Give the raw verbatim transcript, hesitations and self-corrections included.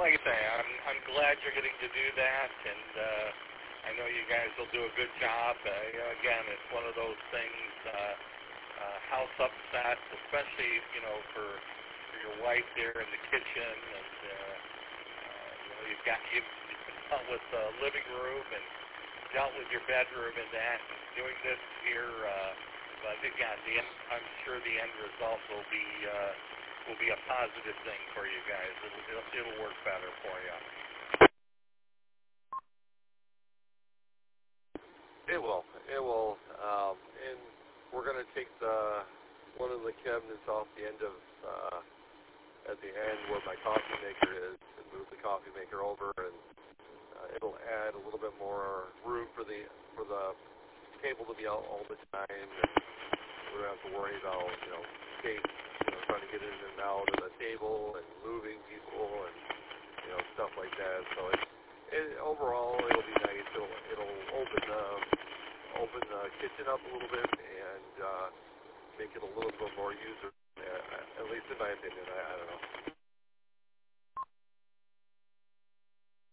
like I say, I'm I'm glad you're getting to do that, and uh, I know you guys will do a good job. Uh, you know, again, it's one of those things. Uh, uh, house upset, especially you know for for your wife there in the kitchen, and uh, uh, you know you've got you've, you've dealt with the living room and dealt with your bedroom and that. And doing this here, uh, but again, the end, I'm sure the end result will be. Uh, will be a positive thing for you guys. It'll, it'll, it'll work better for you. It will. It will. Um, and we're going to take the one of the cabinets off the end of, uh, at the end where my coffee maker is, and move the coffee maker over, and uh, it'll add a little bit more room for the for the table to be out all the time. And we don't have to worry about, you know, skates, you know, trying to get in and out of the table and moving people and, you know, stuff like that. So it's, it, overall, it'll be nice. It'll, it'll open the, open the kitchen up a little bit and uh, make it a little bit more user, uh, at least in my opinion. I, I don't know.